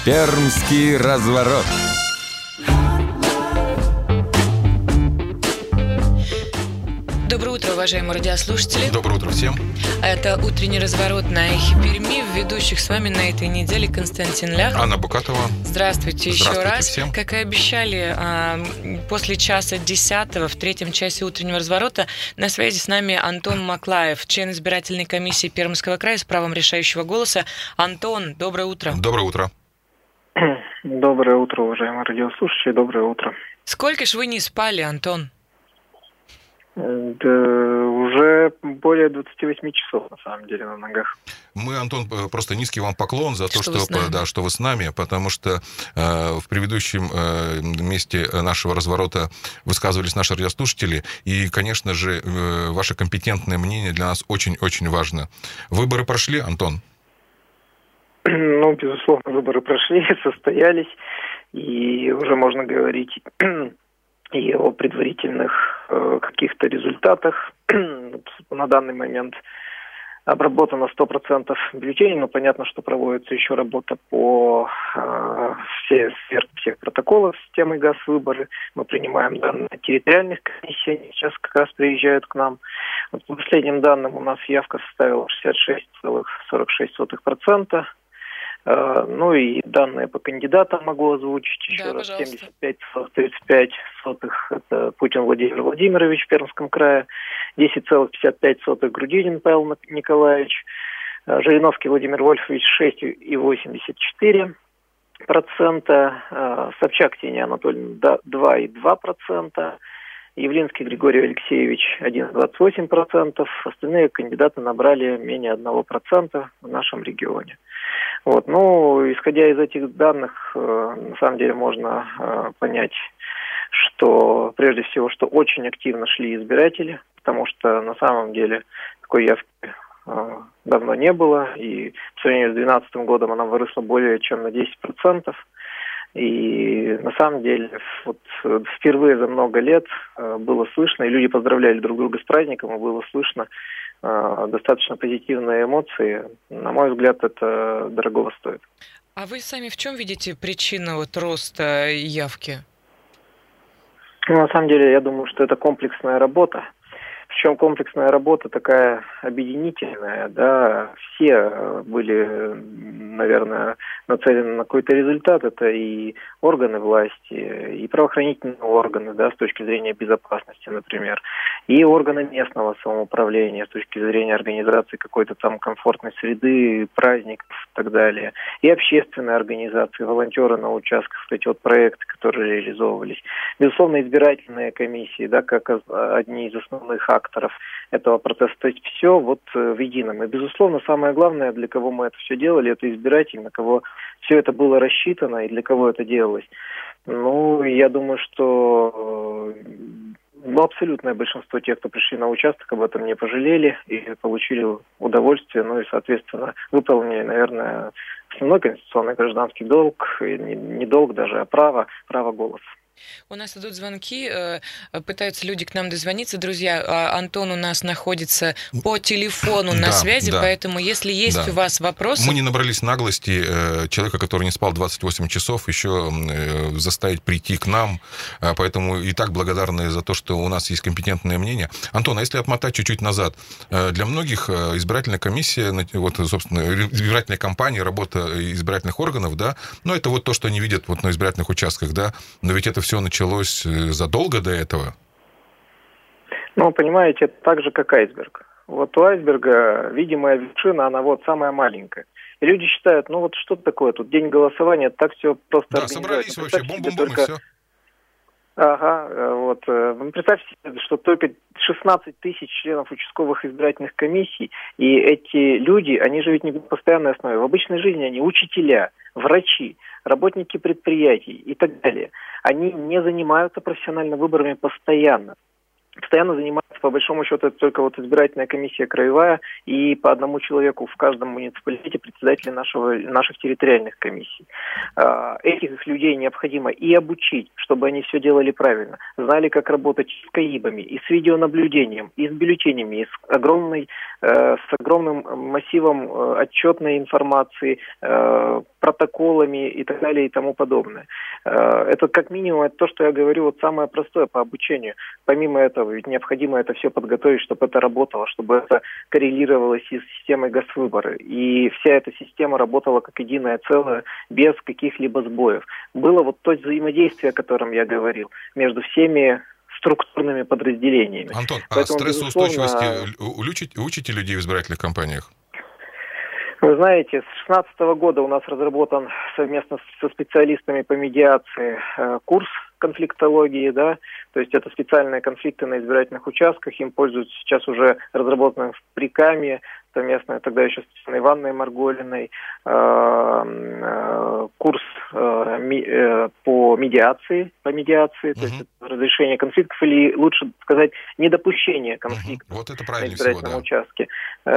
Пермский разворот. Доброе утро, уважаемые радиослушатели. Доброе утро всем. Это утренний разворот на Эхе Перми. В ведущих с вами на этой неделе Константин Лях. Анна Букатова. Здравствуйте еще раз. Всем. Как и обещали, после часа 10 в третьем часе утреннего разворота на связи с нами Антон Маклаев, член избирательной комиссии Пермского края с правом решающего голоса. Антон, доброе утро. Доброе утро. Доброе утро, уважаемые радиослушатели. Доброе утро. Сколько ж вы не спали, Антон? Да, уже более 28 часов, на самом деле, на ногах. Мы, Антон, просто низкий вам поклон за то, что вы с нами, потому что в предыдущем месте нашего разворота высказывались наши радиослушатели, и, конечно же, ваше компетентное мнение для нас очень-очень важно. Выборы прошли, Антон? Ну, безусловно, выборы прошли, состоялись, и уже можно говорить и о предварительных каких-то результатах. На данный момент обработано 100% бюллетеней, но понятно, что проводится еще работа по всех протоколов системы ГАЗ-выборы. Мы принимаем данные территориальных комиссий, они сейчас как раз приезжают к нам. Вот по последним данным у нас явка составила 66,46%. Ну и данные по кандидатам могу озвучить еще раз. 75,35 это Путин Владимир Владимирович в Пермском крае, 10,55 Грудинин Павел Николаевич, Жириновский Владимир Вольфович 6,84%, Собчак Ксения Анатольевна 2,2%, Явлинский Григорий Алексеевич 1,28%, остальные кандидаты набрали менее 1% в нашем регионе. Вот. Ну, исходя из этих данных, на самом деле можно понять, что прежде всего, что очень активно шли избиратели, потому что на самом деле такой явки давно не было, и по сравнению с 2012 годом она выросла более чем на 10%. И на самом деле вот впервые за много лет было слышно, и люди поздравляли друг друга с праздником, и было слышно достаточно позитивные эмоции. На мой взгляд, это дорогого стоит. А вы сами в чем видите причину роста явки? Ну, на самом деле, я думаю, что это комплексная работа. Причем комплексная работа такая объединительная, да, все были, наверное, нацелены на какой-то результат, это и органы власти, и правоохранительные органы, да, с точки зрения безопасности, например, и органы местного самоуправления с точки зрения организации какой-то там комфортной среды, праздников и так далее, и общественные организации, волонтеры на участках, эти вот проекты, которые реализовывались. Безусловно, избирательные комиссии, да, как одни из основных акторов этого процесса. То есть все вот в едином. И, безусловно, самое главное, для кого мы это все делали, это избиратель, на кого все это было рассчитано и для кого это делалось. Ну, я думаю, что абсолютное большинство тех, кто пришли на участок, об этом не пожалели и получили удовольствие, ну и, соответственно, выполнили, наверное, основной конституционный гражданский долг, и не долг даже, а право голоса. У нас идут звонки, пытаются люди к нам дозвониться. Друзья, Антон у нас находится по телефону на связи, поэтому если есть у вас вопросы... Мы не набрались наглости человека, который не спал 28 часов, еще заставить прийти к нам, поэтому и так благодарны за то, что у нас есть компетентное мнение. Антон, а если отмотать чуть-чуть назад, для многих избирательная комиссия, вот, собственно, избирательная кампания, работа избирательных органов, да, ну, это вот то, что они видят вот на избирательных участках, да, но ведь это все началось задолго до этого? Ну, понимаете, это так же, как айсберг. Вот у айсберга видимая вершина, она вот самая маленькая. И люди считают, ну вот что такое, тут день голосования, так все просто организовать. Собрались вообще, бум-бум-бум, и все. Ага, вот. Представьте себе, что только 16 тысяч членов участковых избирательных комиссий, и эти люди, они же ведь не на постоянной основе. В обычной жизни они учителя, врачи, работники предприятий и так далее. Они не занимаются профессионально выборами постоянно. постоянно занимается, по большому счету, это только вот избирательная комиссия краевая и по одному человеку в каждом муниципалитете председатели наших территориальных комиссий. Этих людей необходимо и обучить, чтобы они все делали правильно, знали, как работать с КАИБами, и с видеонаблюдением, и с бюллетенями, и с огромным массивом отчетной информации, протоколами и так далее и тому подобное. Это как минимум это то, что я говорю, вот самое простое по обучению. Помимо этого, ведь необходимо это все подготовить, чтобы это работало, чтобы это коррелировалось и с системой Госвыборы. И вся эта система работала как единое целое, без каких-либо сбоев. Было вот то взаимодействие, о котором я говорил, между всеми структурными подразделениями. Антон, поэтому, а стрессоустойчивости учите людей в избирательных кампаниях? Вы знаете, с 2016 года у нас разработан совместно со специалистами по медиации курс конфликтологии, да, то есть это специальные конфликты на избирательных участках, им пользуются сейчас уже разработанным в ПРИКАМе, совместно тогда еще с Татьяной Ивановной Марголиной, курс по медиации, то есть разрешение конфликтов, или лучше сказать, недопущение конфликтов вот это на избирательном всего, да. участке.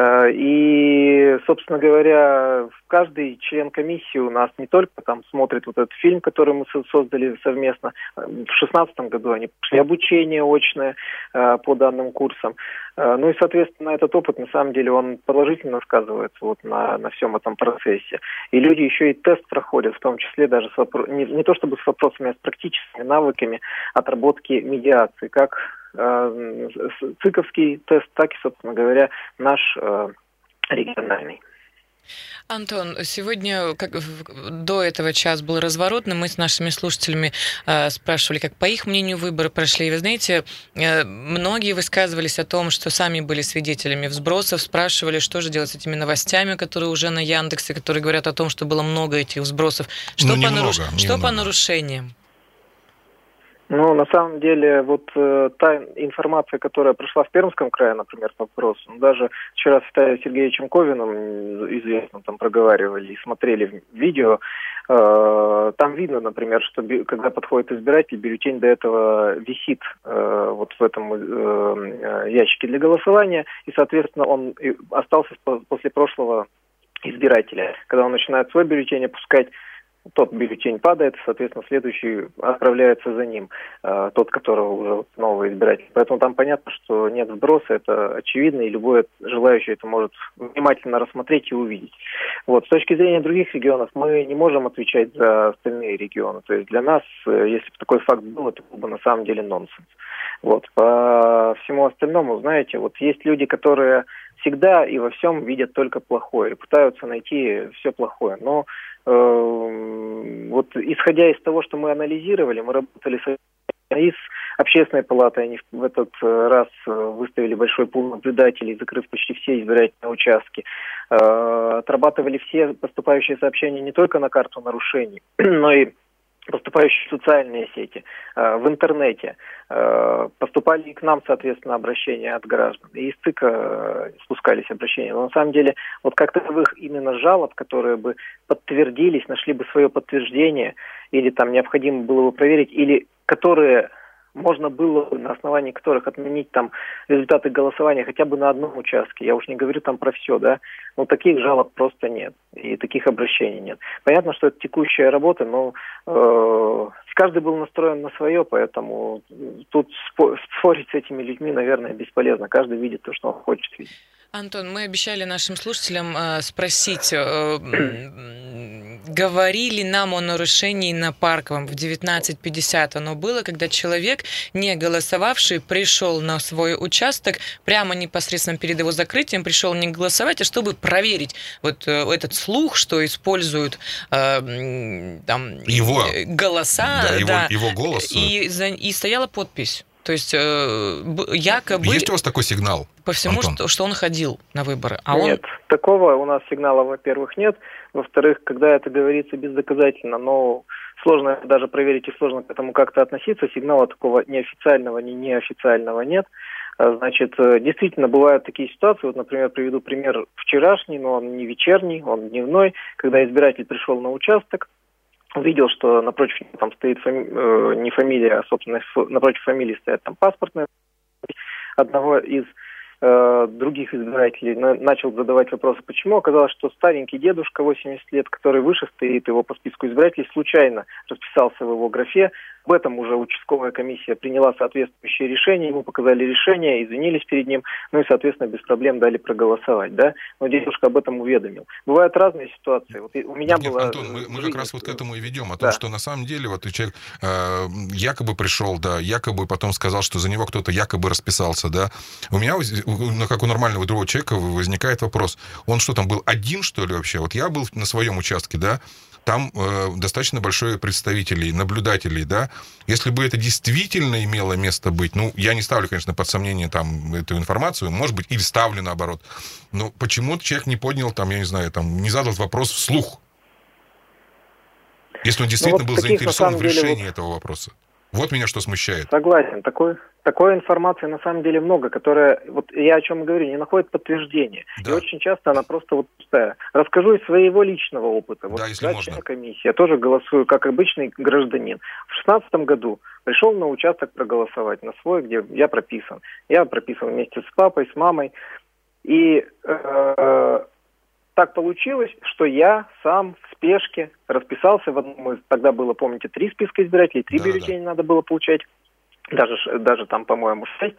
И, собственно говоря, каждый член комиссии у нас не только там смотрит вот этот фильм, который мы создали совместно, в 2016 году они прошли обучение очное по данным курсам. Ну и, соответственно, этот опыт, на самом деле, он положительно сказывается вот на всем этом процессе. И люди еще и тест проходят, в том числе даже не то чтобы с вопросами, а с практическими навыками отработки медиации, как ЦИКовский тест, так и, собственно говоря, наш региональный. Антон, сегодня, как до этого час был разворотный, мы с нашими слушателями спрашивали, как по их мнению выборы прошли. И вы знаете, многие высказывались о том, что сами были свидетелями взбросов, спрашивали, что же делать с этими новостями, которые уже на Яндексе, которые говорят о том, что было много этих взбросов. Что по нарушениям? Ну, на самом деле, вот та информация, которая прошла в Пермском крае, например, по вопросу, даже вчера с Виталием Сергеевичем Ковиным, известно, там проговаривали и смотрели видео, там видно, например, что когда подходит избиратель, бюллетень до этого висит вот в этом ящике для голосования, и, соответственно, он остался после прошлого избирателя. Когда он начинает свой бюллетень опускать, тот бюллетень падает, соответственно, следующий отправляется за ним, тот, которого уже новый избиратель. Поэтому там понятно, что нет сброса, это очевидно, и любой желающий это может внимательно рассмотреть и увидеть. Вот. С точки зрения других регионов мы не можем отвечать за остальные регионы. То есть для нас, если бы такой факт был, это был бы на самом деле нонсенс. Вот. По всему остальному, знаете, вот есть люди, которые всегда и во всем видят только плохое, и пытаются найти все плохое. Но вот исходя из того, что мы анализировали, мы работали с общественной палатой, они в этот раз выставили большой пул наблюдателей, закрыв почти все избирательные участки, отрабатывали все поступающие сообщения не только на карту нарушений, но и поступающие в социальные сети, в интернете. Поступали и к нам, соответственно, обращения от граждан. И из ЦИКа спускались обращения. Но на самом деле, вот как таковых именно жалоб, которые бы подтвердились, нашли бы свое подтверждение, или там необходимо было бы проверить, или которые можно было бы, на основании которых отменить там результаты голосования хотя бы на одном участке. Я уж не говорю там про все, да. Но таких жалоб просто нет. И таких обращений нет. Понятно, что это текущая работа, но каждый был настроен на свое, поэтому тут спорить с этими людьми, наверное, бесполезно. Каждый видит то, что он хочет видеть. Антон, мы обещали нашим слушателям спросить, говорили нам о нарушении на Парковом в 19:50. Оно было, когда человек, не голосовавший, пришел на свой участок, прямо непосредственно перед его закрытием, пришел не голосовать, а чтобы проверить вот этот слух, что используют там его голоса, его голос. И стояла подпись. То есть якобы... Есть у вас такой сигнал? По всему, что он ходил на выборы. Нет, такого у нас сигнала, во-первых, нет. Во-вторых, когда это говорится бездоказательно, но сложно даже проверить и сложно к этому как-то относиться, сигнала такого ни официального, ни неофициального нет. Значит, действительно бывают такие ситуации, вот, например, приведу пример вчерашний, но он не вечерний, он дневной, когда избиратель пришел на участок, увидел, что напротив там стоит не фамилия, а, собственно, напротив фамилии стоят там паспортные одного из других избирателей начал задавать вопросы, почему. Оказалось, что старенький дедушка, 80 лет, который выше стоит его по списку избирателей, случайно расписался в его графе. Об этом уже участковая комиссия приняла соответствующее решение, ему показали решение, извинились перед ним, ну и, соответственно, без проблем дали проголосовать, да. Но дедушка об этом уведомил. Бывают разные ситуации. Вот у меня было... Антон, мы как раз вот к этому и ведем, о том, что на самом деле вот человек якобы пришел, да, якобы потом сказал, что за него кто-то якобы расписался, да. У меня, как у нормального другого человека, возникает вопрос, он что там, был один, что ли, вообще? Вот я был на своем участке, да, там достаточно большое представителей, наблюдателей, да. Если бы это действительно имело место быть, ну, я не ставлю, конечно, под сомнение там эту информацию, может быть, или ставлю наоборот, но почему-то человек не поднял, там, я не знаю, там, не задал вопрос вслух, если он действительно был заинтересован в решении этого вопроса. Вот меня что смущает. Согласен. Такой информации на самом деле много, которая, вот я о чем говорю, не находит подтверждения. Да. И очень часто она просто вот пустая. Расскажу из своего личного опыта. Да, вот, если можно. Комиссии. Я тоже голосую как обычный гражданин. В 2016 году пришел на участок проголосовать, на свой, где я прописан. Я прописан вместе с папой, с мамой. И так получилось, что я сам в спешке расписался в одном из, тогда было, помните, 3 списка избирателей, 3 бюллетеня надо было получать, даже там, по-моему, 6,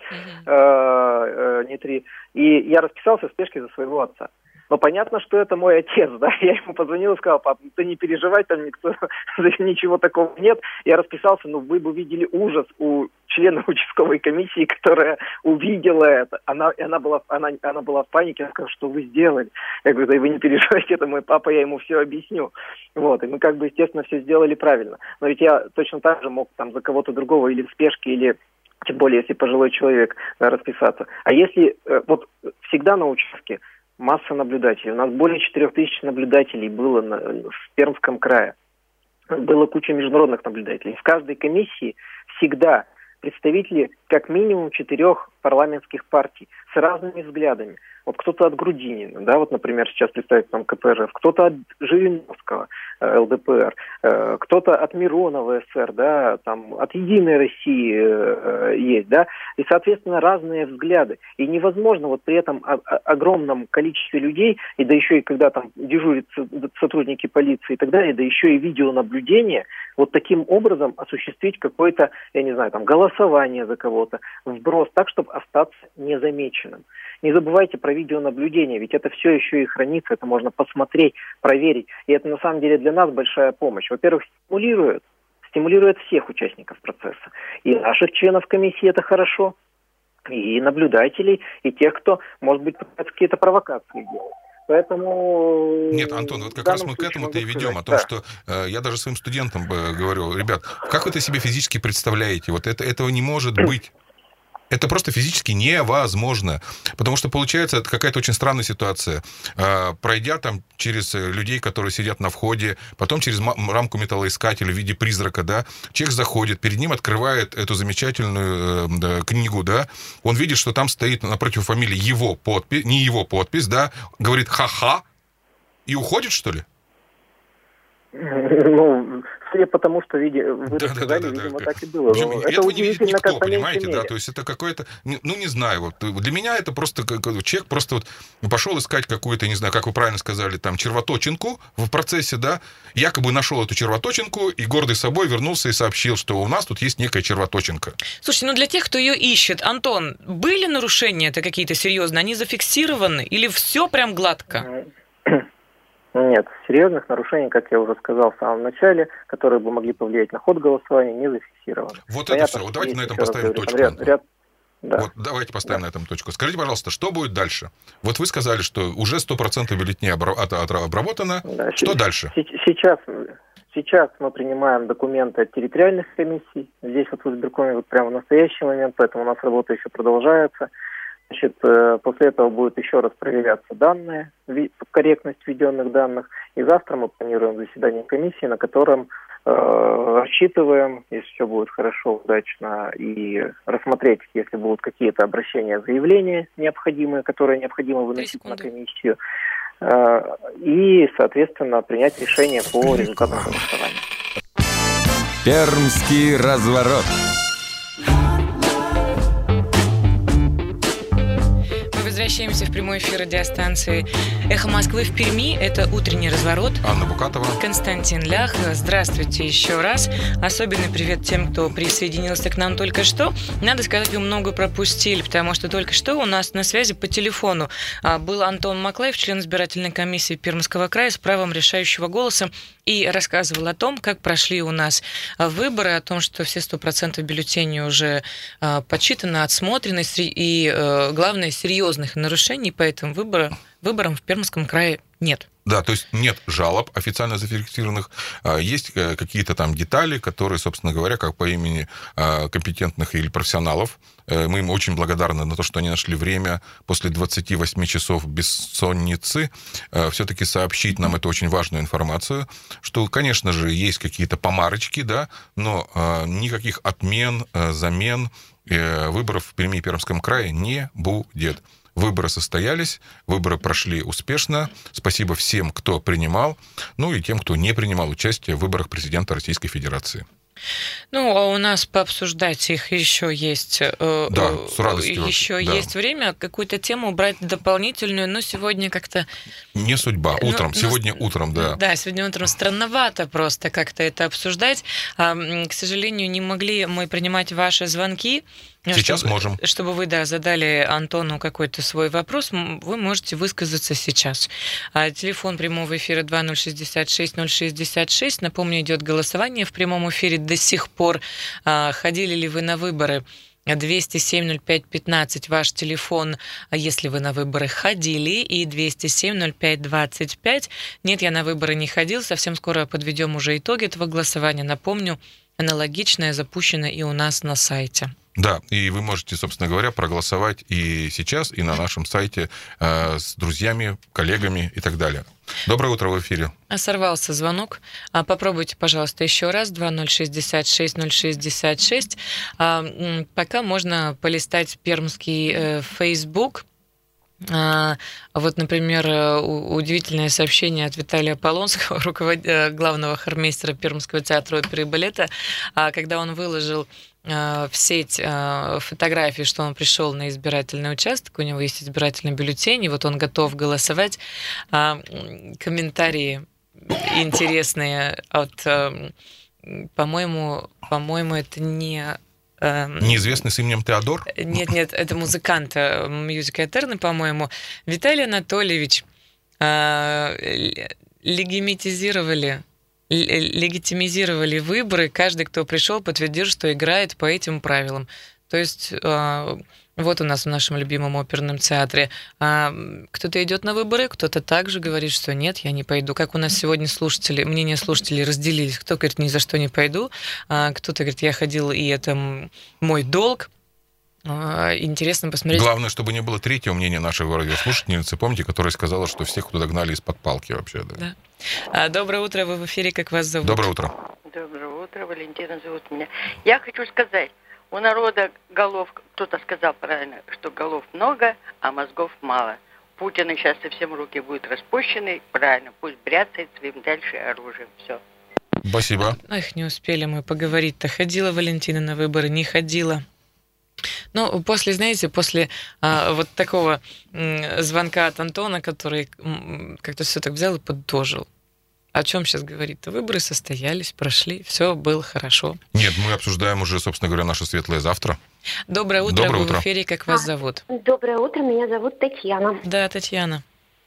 не 3. И я расписался в спешке за своего отца. Но понятно, что это мой отец, да, я ему позвонил и сказал: пап, ты не переживай, там ничего такого нет. Я расписался, но вы бы видели ужас у члена участковой комиссии, которая увидела это. Она была в панике, она сказала: что вы сделали? Я говорю: да вы не переживайте, это мой папа, я ему все объясню. Вот, и мы естественно, все сделали правильно. Но ведь я точно так же мог там за кого-то другого или в спешке, или тем более, если пожилой человек, расписаться. А если вот всегда на участке масса наблюдателей. У нас более 4000 наблюдателей было в Пермском крае. Было куча международных наблюдателей. В каждой комиссии всегда представители как минимум 4 парламентских партий с разными взглядами. Вот кто-то от Грудинина, да, вот, например, сейчас представитель там КПРФ, кто-то от Жириновского, ЛДПР, кто-то от Миронова, СССР, да, там, от Единой России есть, да, и, соответственно, разные взгляды. И невозможно вот при этом огромном количестве людей, и да еще и когда там дежурят сотрудники полиции и так далее, да еще и видеонаблюдение, вот таким образом осуществить какое-то, я не знаю, там, голосование за кого-то, вброс, так, чтобы остаться незамеченным. Не забывайте про видеонаблюдение, ведь это все еще и хранится, это можно посмотреть, проверить. И это на самом деле для нас большая помощь. Во-первых, стимулирует всех участников процесса. И наших членов комиссии это хорошо, и наблюдателей, и тех, кто, может быть, какие-то провокации делает. Поэтому... Нет, Антон, вот как раз мы к этому-то и ведем, о том, что я даже своим студентам говорю: ребят, как вы это себе физически представляете? Вот этого не может быть. Это просто физически невозможно. Потому что получается это какая-то очень странная ситуация. Пройдя там через людей, которые сидят на входе, потом через рамку металлоискателя в виде призрака, да, человек заходит, перед ним открывает эту замечательную книгу, да, он видит, что там стоит напротив фамилии его подпись, не его подпись, да, говорит «ха-ха», и уходит, что ли? Ну, судя по тому, что вы рассказали, видимо, так и было. Этого не видит никто, понимаете, да, то есть это какое-то, ну, не знаю, вот для меня это просто человек просто вот пошел искать какую-то, не знаю, как вы правильно сказали, там, червоточинку в процессе, да, якобы нашел эту червоточинку и гордый собой вернулся и сообщил, что у нас тут есть некая червоточинка. Слушайте, ну для тех, кто ее ищет, Антон, были нарушения-то какие-то серьезные, они зафиксированы или все прям гладко? Нет, серьезных нарушений, как я уже сказал в самом начале, которые бы могли повлиять на ход голосования, не зафиксированы. Вот понятно, это все. Вот давайте на этом поставим точку. Да. Вот давайте поставим на этом точку. Скажите, пожалуйста, что будет дальше? Вот вы сказали, что уже 100% бюллетеней обработано. Да, что дальше? Сейчас мы принимаем документы от территориальных комиссий. Здесь вот в избиркоме вот прямо в настоящий момент, поэтому у нас работа еще продолжается. Значит, после этого будет еще раз проверяться данные, корректность введенных данных. И завтра мы планируем заседание комиссии, на котором рассчитываем, если все будет хорошо, удачно, и рассмотреть, если будут какие-то обращения, заявления необходимые, которые необходимо выносить на комиссию, и, соответственно, принять решение по результатам голосования. Пермский разворот. Возвращаемся в прямой эфир радиостанции «Эхо Москвы» в Перми. Это «Утренний разворот». Анна Букатова. Константин Лях. Здравствуйте еще раз. Особенный привет тем, кто присоединился к нам только что. Надо сказать, вы много пропустили, потому что только что у нас на связи по телефону был Антон Маклаев, член избирательной комиссии Пермского края с правом решающего голоса, и рассказывал о том, как прошли у нас выборы, о том, что все 100% бюллетеней уже подсчитаны, отсмотрены, и, главное, серьезных нарушений по этим выборам в Пермском крае нет. Да, то есть нет жалоб официально зафиксированных, есть какие-то там детали, которые, собственно говоря, как по имени компетентных или профессионалов. Мы им очень благодарны на то, что они нашли время после 28 часов бессонницы все-таки сообщить нам эту очень важную информацию, что, конечно же, есть какие-то помарочки, да, но никаких отмен, замен выборов в Перми и Пермском крае не будет. Выборы состоялись, выборы прошли успешно. Спасибо всем, кто принимал, ну и тем, кто не принимал участие в выборах президента Российской Федерации. Ну, а у нас пообсуждать их еще есть. Да, с радостью. Еще да. есть время какую-то тему брать дополнительную, но сегодня как-то... Не судьба. Утром. Сегодня утром, да. Да, сегодня утром странновато просто как-то это обсуждать. К сожалению, не могли мы принимать ваши звонки. Сейчас можем. Чтобы вы, задали Антону какой-то свой вопрос, вы можете высказаться сейчас. Телефон прямого эфира 2066-066. Напомню, идет голосование в прямом эфире до сих пор. Ходили ли вы на выборы? 207-05-15 ваш телефон, если вы на выборы ходили, и 207-05-25. Нет, я на выборы не ходил. Совсем скоро подведем уже итоги этого голосования. Напомню, аналогичное запущено и у нас на сайте. Да, и вы можете, собственно говоря, проголосовать и сейчас, и на нашем сайте с друзьями, коллегами и так далее. Доброе утро, в эфире. Сорвался звонок. Попробуйте, пожалуйста, еще раз. 2066-066. Пока можно полистать пермский Facebook. Вот, например, удивительное сообщение от Виталия Полонского, главного хормейстера Пермского театра оперы и балета, когда он выложил в сеть фотографии, что он пришел на избирательный участок, у него есть избирательный бюллетень, и вот он готов голосовать. Комментарии интересные от, по-моему, это не... Неизвестный с именем Теодор? Нет, это музыкант Music Eterna, по-моему. Виталий Анатольевич легитимизировали выборы. Каждый, кто пришел, подтвердил, что играет по этим правилам. То есть вот у нас в нашем любимом оперном театре кто-то идет на выборы, кто-то также говорит, что нет, я не пойду. Как у нас сегодня мнения слушателей разделились. Кто говорит, ни за что не пойду, кто-то говорит, я ходил, и это мой долг. Интересно посмотреть. Главное, чтобы не было третьего мнения нашей радиослушательницы, помните, которая сказала, что всех туда гнали из-под палки вообще. Да. Доброе утро, вы в эфире, как вас зовут? Доброе утро. Доброе утро, Валентина зовут меня. Я хочу сказать, у народа голов, кто-то сказал правильно, что голов много, а мозгов мало. Путин сейчас совсем руки будут распущены, правильно, пусть бряцает своим дальше оружием, все. Спасибо. Их не успели мы поговорить-то. Ходила Валентина на выборы, не ходила. Ну, после вот такого звонка от Антона, который как-то все так взял и подытожил. О чем сейчас говорит-то? Выборы состоялись, прошли, все было хорошо. Нет, мы обсуждаем уже, собственно говоря, наше светлое завтра. Доброе утро, вы в эфире, как вас зовут? Доброе утро, меня зовут Татьяна. Да, Татьяна.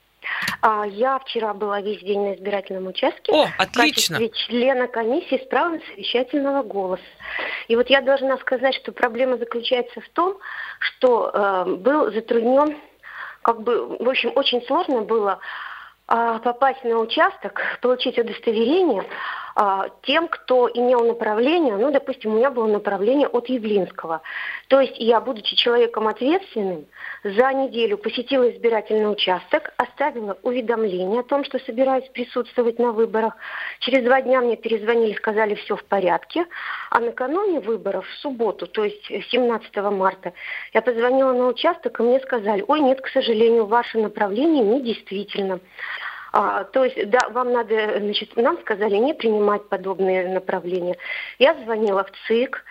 Я вчера была весь день на избирательном участке. О, отлично! В качестве члена комиссии с правом совещательного голоса. И вот я должна сказать, что проблема заключается в том, что был затруднен, в общем, очень сложно было попасть на участок, получить удостоверение тем, кто имел направление, допустим, у меня было направление от Явлинского. То есть я, будучи человеком ответственным, за неделю посетила избирательный участок, оставила уведомление о том, что собираюсь присутствовать на выборах. Через 2 дня мне перезвонили, сказали, все в порядке. А накануне выборов, в субботу, то есть 17 марта, я позвонила на участок, и мне сказали, ой, нет, к сожалению, ваше направление недействительно. То есть, да, вам надо, значит, нам сказали не принимать подобные направления. Я звонила в ЦИК,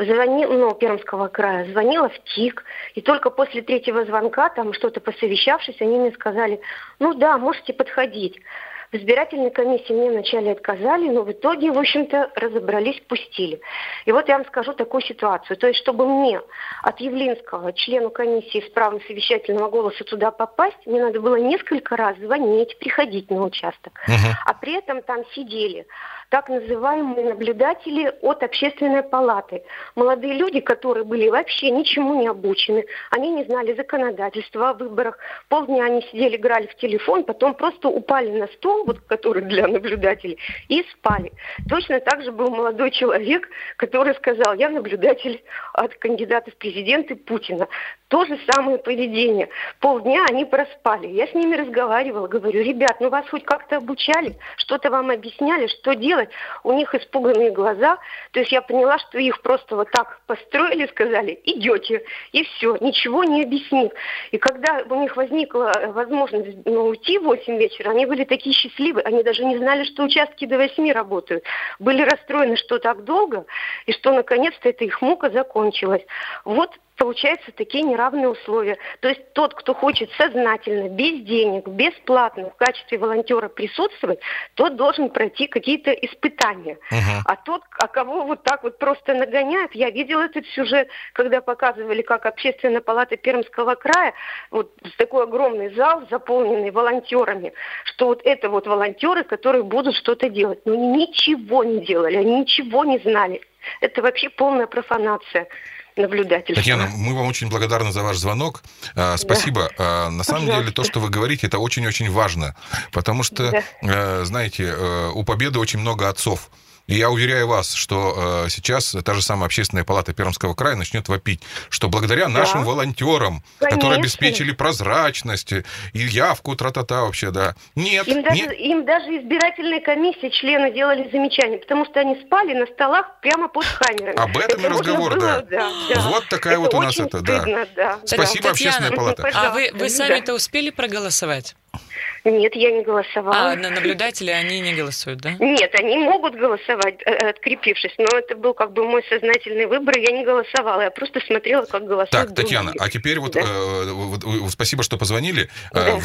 Пермского края, звонила в ТИК, и только после 3-го звонка, там что-то посовещавшись, они мне сказали, ну да, можете подходить. В избирательной комиссии мне вначале отказали, но в итоге, в общем-то, разобрались, пустили. И вот я вам скажу такую ситуацию. То есть, чтобы мне от Явлинского, члену комиссии с правом совещательного голоса, туда попасть, мне надо было несколько раз звонить, приходить на участок. А при этом там сидели так называемые наблюдатели от общественной палаты. Молодые люди, которые были вообще ничему не обучены, они не знали законодательства о выборах. Полдня они сидели, играли в телефон, потом просто упали на стол, вот который для наблюдателей, и спали. Точно так же был молодой человек, который сказал, я наблюдатель от кандидата в президенты Путина. То же самое поведение. Полдня они проспали. Я с ними разговаривала, говорю, ребят, ну вас хоть как-то обучали, что-то вам объясняли, что делать? У них испуганные глаза. То есть я поняла, что их просто вот так построили, сказали, идете, и все, ничего не объяснив. И когда у них возникла возможность уйти в 8 вечера, они были такие счастливые, они даже не знали, что участки до 8 работают. Были расстроены, что так долго, и что наконец-то эта их мука закончилась. Вот получаются такие неравные условия. То есть тот, кто хочет сознательно, без денег, бесплатно в качестве волонтера присутствовать, тот должен пройти какие-то испытания. А тот, кого вот так вот просто нагоняют, я видела этот сюжет, когда показывали, как Общественная палата Пермского края, вот такой огромный зал, заполненный волонтерами, что вот это вот волонтеры, которые будут что-то делать. Но они ничего не делали, они ничего не знали. Это вообще полная профанация. Татьяна, мы вам очень благодарны за ваш звонок. Спасибо. Да. На самом деле, то, что вы говорите, это очень-очень важно. Потому что, знаете, у победы очень много отцов. И я уверяю вас, что сейчас та же самая Общественная палата Пермского края начнет вопить, что благодаря нашим волонтерам, которые обеспечили прозрачность и явку, тра-та-та вообще, да. Нет, им даже избирательные комиссии, члены делали замечания, потому что они спали на столах прямо под камерами. Об этом и разговор, да. Вот такая вот у нас это, да. Спасибо, Общественная палата. А вы сами-то успели проголосовать? Нет, я не голосовала. А наблюдатели, они не голосуют, да? Нет, они могут голосовать, открепившись, но это был как бы мой сознательный выбор, я не голосовала, я просто смотрела, как голосуют. Так, Татьяна, а теперь вот спасибо, что позвонили. Да.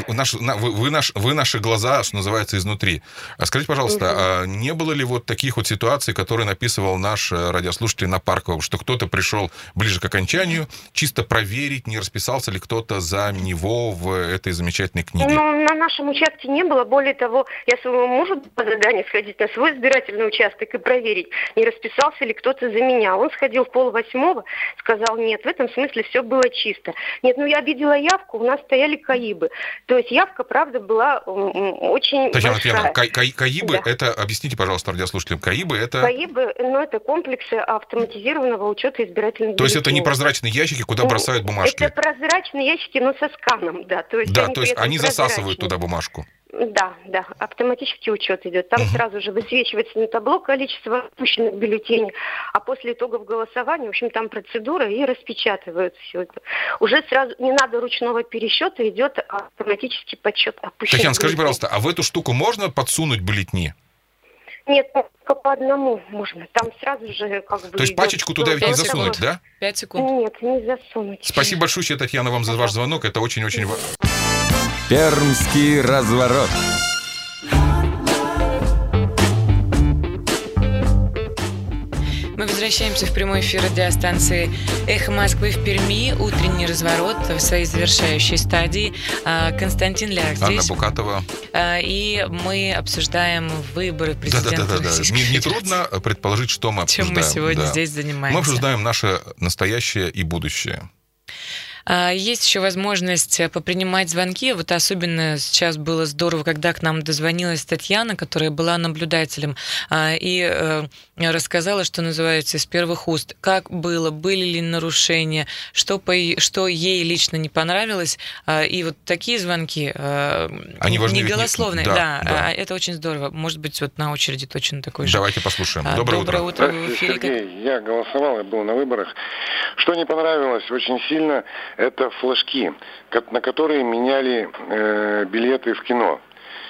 Вы наши глаза, что называется, изнутри. Скажите, пожалуйста, не было ли вот таких вот ситуаций, которые написывал наш радиослушатель на Парковом, что кто-то пришел ближе к окончанию, чисто проверить, не расписался ли кто-то за него в этой замечательной книге? Ну, на нашем участке не было. Более того, я своему мужу по заданию сходить на свой избирательный участок и проверить, не расписался ли кто-то за меня. Он сходил в 7:30, сказал, нет, в этом смысле все было чисто. Нет, ну я видела явку, у нас стояли КАИБы. То есть явка, правда, была очень большая. КАИБы, да. Это, объясните, пожалуйста, радиослушателям, КАИБы это... КАИБы, это комплексы автоматизированного учета избирательных бюллетеней. То есть это не прозрачные ящики, куда бросают бумажки? Это прозрачные ящики, но со сканом, да. То есть они засасывают туда бумажку. Да, автоматический учет идет. Там сразу же высвечивается на табло количество отпущенных бюллетеней, а после итогов голосования, в общем, там процедура и распечатывают все это. Уже сразу не надо ручного пересчета, идет автоматический подсчет отпущенных. Татьяна, скажите, пожалуйста, а в эту штуку можно подсунуть бюллетни? Нет, только по одному можно. Там сразу же как бы... То есть пачечку туда ведь не засунуть, да? 5 секунд. Нет, не засунуть. Спасибо большое, Татьяна, вам за ваш звонок. Это очень-очень важно. Пермский разворот. Мы возвращаемся в прямой эфир радиостанции «Эхо Москвы» в Перми. Утренний разворот в своей завершающей стадии. Константин Лях здесь. Анна Букатова. И мы обсуждаем выборы президента Российской Федерации. Не трудно предположить, что мы обсуждаем. Чем мы сегодня здесь занимаемся. Мы обсуждаем наше настоящее и будущее. Есть еще возможность попринимать звонки. Вот особенно сейчас было здорово, когда к нам дозвонилась Татьяна, которая была наблюдателем, и рассказала, что называется, из первых уст, как было, были ли нарушения, что ей лично не понравилось. И вот такие звонки, они важны, не голословные. Да. Это очень здорово. Может быть, вот на очереди точно такой же. Давайте послушаем. Доброе утро. В эфире. Сергей, я голосовал, я был на выборах. Что не понравилось очень сильно, это флажки, на которые меняли билеты в кино.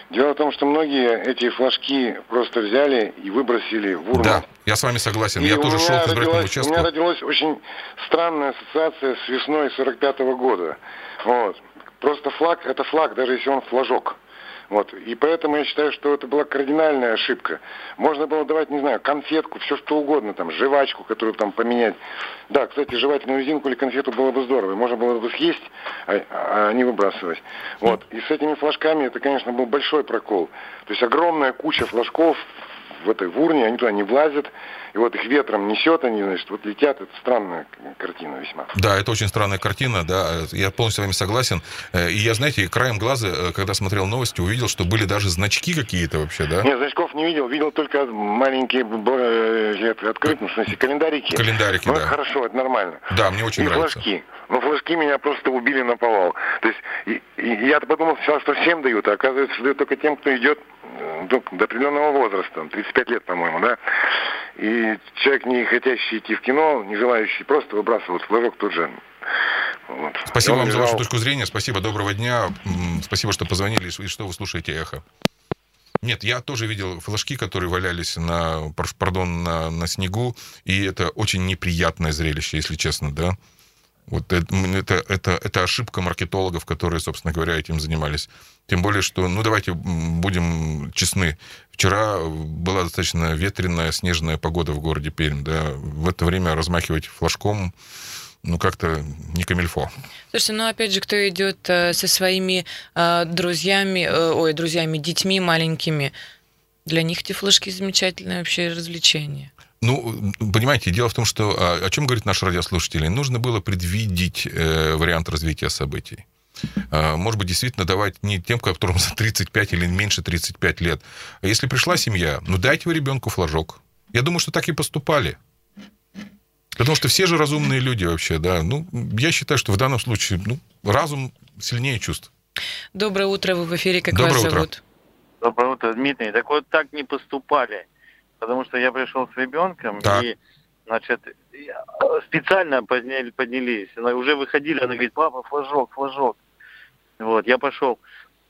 Дело в том, что многие эти флажки просто взяли и выбросили в урну. Да, я с вами согласен. И Я тоже шел к избирательному у участку. меня родилась очень странная ассоциация с весной 45-го года. Вот. Просто флаг – это флаг, даже если он флажок. Вот. И поэтому я считаю, что это была кардинальная ошибка. Можно было давать, не знаю, конфетку, все что угодно, там, жвачку, которую там поменять. Да, кстати, жевательную резинку или конфету было бы здорово. Можно было бы съесть, а не выбрасывать. Вот. И с этими флажками это, конечно, был большой прокол. То есть огромная куча флажков в урне, они туда не влазят, и вот их ветром несет, они, значит, вот летят. Это странная картина весьма. Да, это очень странная картина, да, я полностью с вами согласен. И я, знаете, краем глаза, когда смотрел новости, увидел, что были даже значки какие-то вообще, да? Нет, значков не видел только маленькие, открытые, в смысле, календарики. Календарики, ну, да. Это хорошо, это нормально. Да, мне очень нравится. Флажки. Но флажки меня просто убили наповал. То есть, я подумал сначала, что всем дают, а оказывается, что дают только тем, кто идет до определенного возраста, 35 лет, по-моему, да. И человек, не хотящий идти в кино, не желающий, просто выбрасывает флажок тут же. Вот. Спасибо вам за вашу точку зрения, спасибо, доброго дня, спасибо, что позвонили и что вы слушаете «Эхо». Нет, я тоже видел флажки, которые валялись на снегу, и это очень неприятное зрелище, если честно, да. Вот это ошибка маркетологов, которые, собственно говоря, этим занимались. Тем более, что, давайте будем честны, вчера была достаточно ветреная, снежная погода в городе Пермь, да, в это время размахивать флажком, как-то не камильфо. Слушайте, опять же, кто идет со своими друзьями, детьми маленькими, для них эти флажки замечательное вообще развлечение. Понимаете, дело в том, что о чем говорит наш радиослушатель, нужно было предвидеть вариант развития событий. Может быть, действительно давать не тем, которым за 35 или меньше 35 лет. А если пришла семья, дайте вы ребенку флажок. Я думаю, что так и поступали. Потому что все же разумные люди вообще, да. Я считаю, что в данном случае, разум сильнее чувств. Доброе утро, вы в эфире, как Доброе вас утро. зовут? Доброе утро, Дмитрий. Так вот так не поступали. Потому что я пришел с ребенком, так. И, специально поднялись. Уже выходили, она говорит: папа, флажок. Вот, я пошел.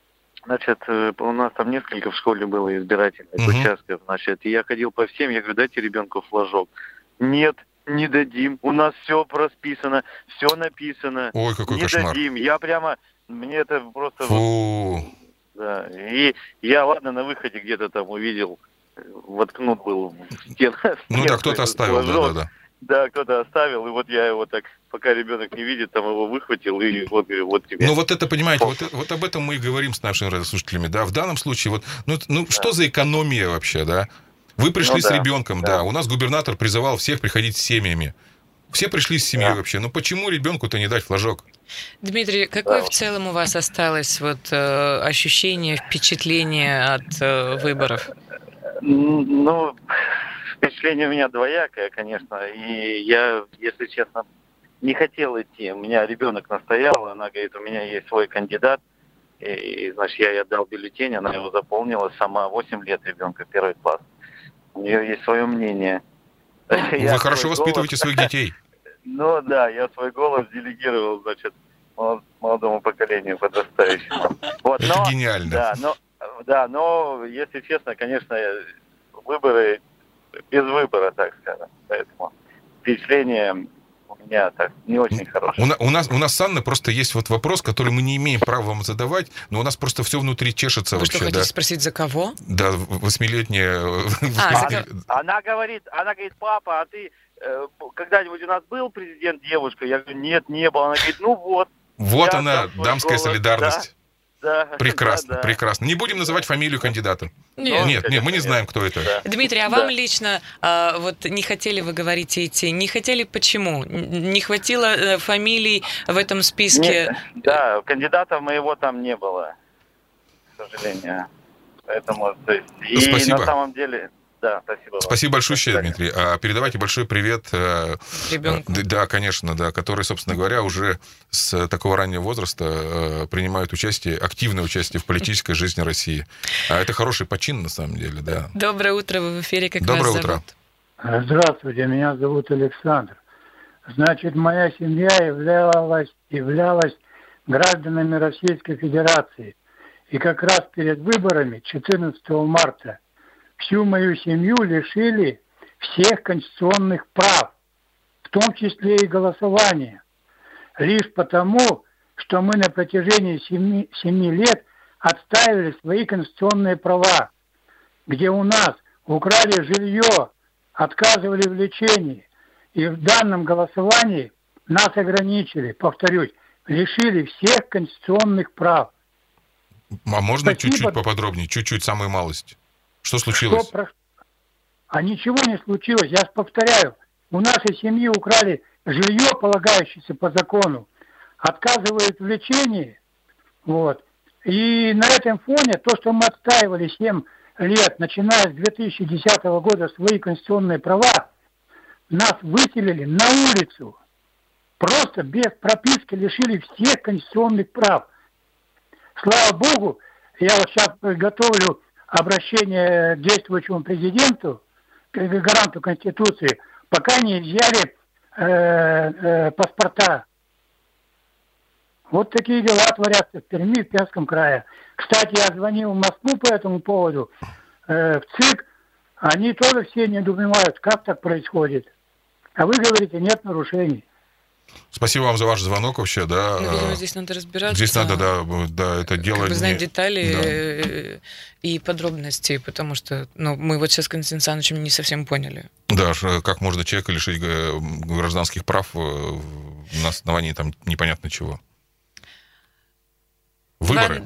У нас там несколько в школе было избирательных участков. И я ходил по всем, я говорю: дайте ребенку флажок. Нет, не дадим. У нас все расписано, все написано. Ой, какой не кошмар. дадим. Мне это просто... Фу. Да. И я, на выходе где-то там увидел, воткнут был в стену. Да, кто-то оставил, да. Да, кто-то оставил, и вот я его так, пока ребенок не видит, там его выхватил, и вот тебе. Это, понимаете, вот об этом мы и говорим с нашими радиослушателями, да, в данном случае, что за экономия вообще, да? Вы пришли с ребенком, да, у нас губернатор призывал всех приходить с семьями. Все пришли с семьей вообще, почему ребенку-то не дать флажок? Дмитрий, какое в целом у вас осталось ощущение, впечатление от выборов? Впечатление у меня двоякое, конечно, и я, если честно, не хотел идти. У меня ребенок настоял, она говорит: у меня есть свой кандидат, и я ей отдал бюллетень, она его заполнила сама, 8 лет ребенка, 1 класс. У нее есть свое мнение. Вы хорошо воспитываете своих детей. Я свой голос делегировал, молодому поколению подрастающему. Это гениально. Но, если честно, конечно, выборы без выбора, так скажем. Поэтому впечатление у меня так не очень хорошее. У нас с Анной просто есть вопрос, который мы не имеем права вам задавать, но у нас просто все внутри чешется. Вы вообще. Что, хотите спросить, за кого? Да, 8-летняя. Она говорит: папа, а ты когда-нибудь у нас был президент девушка? Я говорю: нет, не было. Она говорит: Вот она, дамская солидарность. Да, прекрасно. Не будем называть фамилию кандидата. Нет, мы не знаем, кто это. Дмитрий, а вам лично не хотели, вы говорите, идти? Не хотели почему? Не хватило фамилий в этом списке? Да, кандидата моего там не было, к сожалению. Поэтому, Спасибо. На самом деле... Да, спасибо. Спасибо большое, Дмитрий. Передавайте большой привет ребенку. Да, конечно, да, который, собственно говоря, уже с такого раннего возраста принимают активное участие в политической жизни России. Это хороший почин, на самом деле, да. Доброе утро, вы в эфире, как Доброе вас зовут? утро. Здравствуйте, меня зовут Александр. Моя семья являлась гражданами Российской Федерации. И как раз перед выборами 14 марта всю мою семью лишили всех конституционных прав, в том числе и голосования. Лишь потому, что мы на протяжении 7 лет отстаивали свои конституционные права, где у нас украли жилье, отказывали в лечении. И в данном голосовании нас ограничили, повторюсь, лишили всех конституционных прав. А можно Спасибо. чуть-чуть поподробнее, чуть-чуть, самую малость? Что случилось? А ничего не случилось, я повторяю. У нашей семьи украли жилье, полагающееся по закону, отказывают в лечении. Вот. И на этом фоне то, что мы отстаивали 7 лет, начиная с 2010 года, свои конституционные права, нас выселили на улицу. Просто без прописки лишили всех конституционных прав. Слава Богу, я вот сейчас готовлю обращение к действующему президенту, к гаранту Конституции, пока не изъяли паспорта. Вот такие дела творятся в Перми, в Пермском крае. Кстати, я звонил в Москву по этому поводу, в ЦИК, они тоже все недоумевают, как так происходит. А вы говорите, нет нарушений. Спасибо вам за ваш звонок вообще, да. Ну, видимо, здесь надо разбираться. Здесь надо, да, это дело... знать детали и подробности, потому что мы вот сейчас с Константином Александровичем не совсем поняли. Да, как можно человека лишить гражданских прав на основании там непонятно чего. Выборы.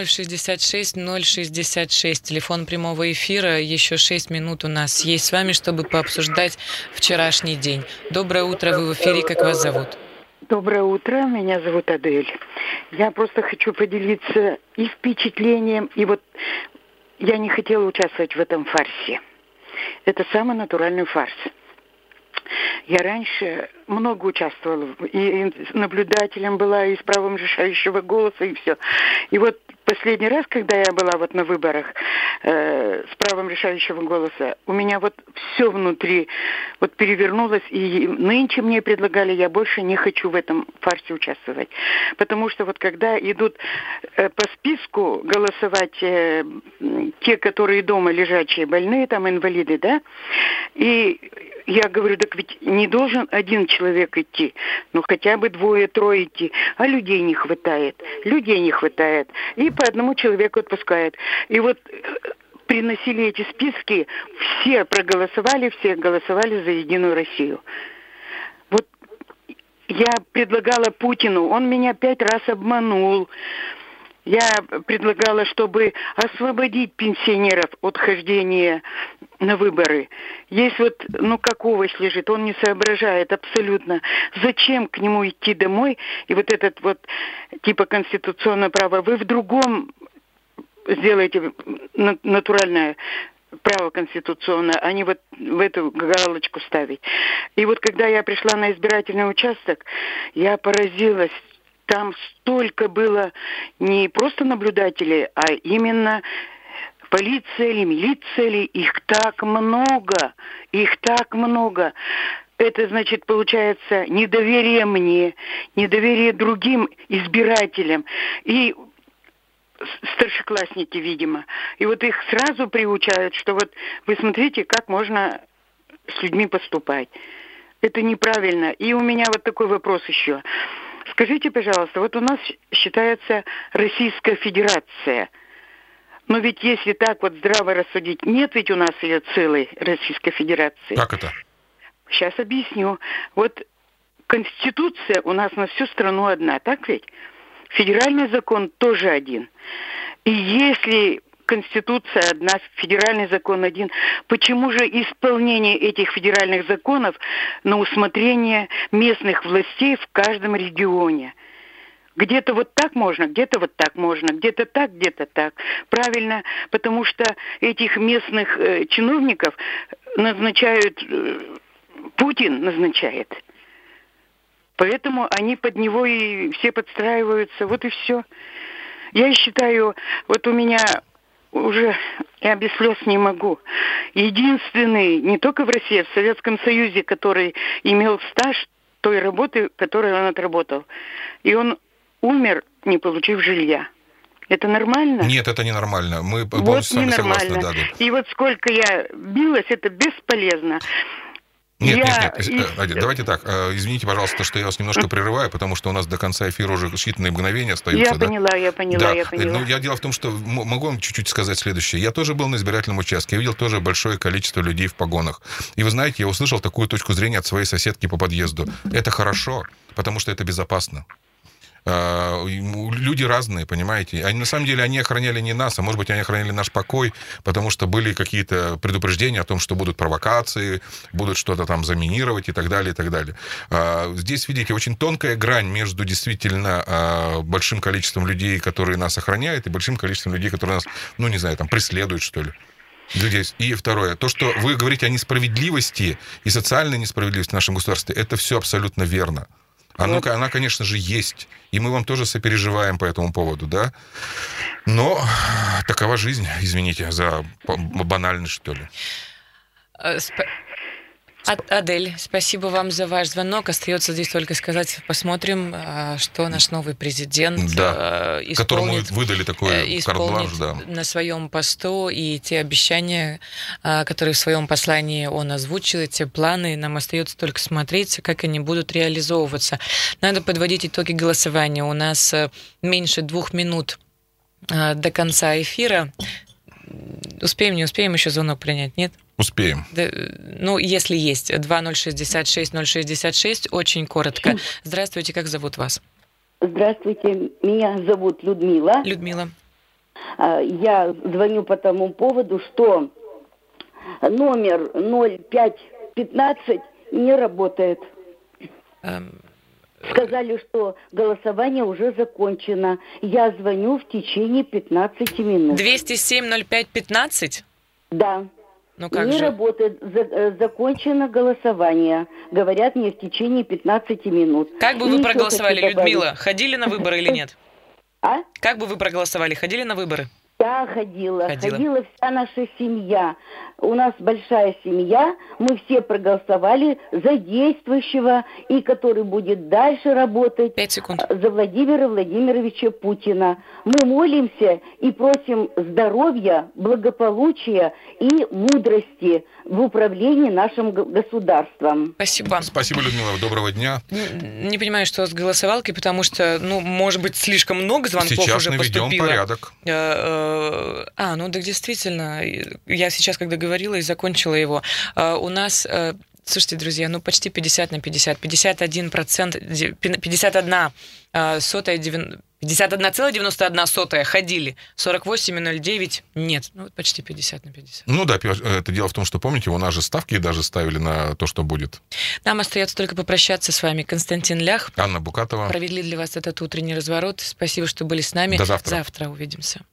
2066-066, телефон прямого эфира. Еще 6 минут у нас есть с вами, чтобы пообсуждать вчерашний день. Доброе утро, вы в эфире, как вас зовут? Доброе утро, меня зовут Адель. Я просто хочу поделиться и впечатлением, и вот я не хотела участвовать в этом фарсе. Это самый натуральный фарс. Я раньше много участвовала, и наблюдателем была, и с правом решающего голоса, и все. И вот последний раз, когда я была вот на выборах с правом решающего голоса, у меня вот все внутри вот перевернулось, и нынче мне предлагали, я больше не хочу в этом фарсе участвовать. Потому что вот когда идут по списку голосовать те, которые дома лежачие, больные, там инвалиды, да, и я говорю, так ведь не должен один человек идти, но хотя бы 2-3 идти, а людей не хватает. И по одному человеку отпускают. И вот приносили эти списки, все проголосовали, все голосовали за Единую Россию. Вот я предлагала Путину, он меня 5 раз обманул. Я предлагала, чтобы освободить пенсионеров от хождения на выборы. Есть вот, как овощ лежит, он не соображает абсолютно. Зачем к нему идти домой? И вот этот вот типа конституционное право вы в другом сделаете натуральное право конституционное, а не вот в эту галочку ставить. И вот когда я пришла на избирательный участок, я поразилась. Там столько было не просто наблюдателей, а именно полиция или милиция ли. Их так много. Это, значит, получается недоверие мне, недоверие другим избирателям. И старшеклассники, видимо. И вот их сразу приучают, что вот вы смотрите, как можно с людьми поступать. Это неправильно. И у меня вот такой вопрос еще. Скажите, пожалуйста, вот у нас считается Российская Федерация. Но ведь если так вот здраво рассудить, нет ведь у нас ее целой Российской Федерации. Как это? Сейчас объясню. Вот Конституция у нас на всю страну одна, так ведь? Федеральный закон тоже один. И если Конституция одна, федеральный закон один, почему же исполнение этих федеральных законов на усмотрение местных властей в каждом регионе? Где-то вот так можно, где-то вот так можно, где-то так, где-то так. Правильно, потому что этих местных чиновников назначают, Путин назначает. Поэтому они под него и все подстраиваются, вот и все. Я считаю, вот у меня уже, я без слез не могу. Единственный, не только в России, а в Советском Союзе, который имел стаж той работы, которую он отработал. И он умер, не получив жилья. Это нормально? Нет, это ненормально. Мы полностью с вами согласны. Да. И вот сколько я билась, это бесполезно. Нет, Надя, давайте так. Извините, пожалуйста, что я вас немножко прерываю, потому что у нас до конца эфира уже считанные мгновения остаются. Я поняла. Но дело в том, что могу вам чуть-чуть сказать следующее. Я тоже был на избирательном участке, я видел тоже большое количество людей в погонах. И вы знаете, я услышал такую точку зрения от своей соседки по подъезду. Это хорошо, потому что это безопасно. Люди разные, понимаете. Они, на самом деле, они охраняли не нас, а может быть, они охраняли наш покой, потому что были какие-то предупреждения о том, что будут провокации, будут что-то там заминировать и так далее, и так далее. Здесь, видите, очень тонкая грань между действительно большим количеством людей, которые нас охраняют, и большим количеством людей, которые нас, ну, не знаю, там, преследуют, что ли. Здесь. И второе, то, что вы говорите о несправедливости и социальной несправедливости в нашем государстве, это все абсолютно верно. Она, конечно же, есть. И мы вам тоже сопереживаем по этому поводу, да? Но такова жизнь, извините за банальность, что ли. Адель, спасибо вам за ваш звонок. Остается здесь только сказать, посмотрим, что наш новый президент исполнит, которому выдали такой карт-бланш, на своем посту, и те обещания, которые в своем послании он озвучил, эти планы, нам остается только смотреть, как они будут реализовываться. Надо подводить итоги голосования. У нас меньше 2 минут до конца эфира. Успеем, не успеем еще звонок принять, нет? Успеем. Да, ну, если есть. 2066-066, очень коротко. Здравствуйте, как зовут вас? Здравствуйте, меня зовут Людмила. Людмила. Я звоню по тому поводу, что номер 0515 не работает. Сказали, что голосование уже закончено. Я звоню в течение 15 минут. 207-05-15? Да. Ну, как не же? работает. Закончено голосование. Говорят мне в течение 15 минут. Как бы вы проголосовали, Людмила? Ходили на выборы или нет? А? Как бы вы проголосовали? Ходили на выборы? Да, ходила вся наша семья. У нас большая семья, мы все проголосовали за действующего, и который будет дальше работать, 5 секунд. За Владимира Владимировича Путина. Мы молимся и просим здоровья, благополучия и мудрости в управлении нашим государством. Спасибо. Спасибо, Людмила. Доброго дня. Не понимаю, что с голосовалкой, потому что, может быть, слишком много звонков сейчас уже поступило. Сейчас наведем порядок. Ну так действительно, я сейчас, когда говорила и закончила его, у нас, слушайте, друзья, почти 50 на 50, 51%, 51,91 ходили, 48,09 нет, почти 50 на 50. Ну да, это дело в том, что, помните, у нас же ставки даже ставили на то, что будет. Нам остается только попрощаться с вами. Константин Лях, Анна Букатова. Провели для вас этот утренний разворот. Спасибо, что были с нами. До завтра. Завтра увидимся.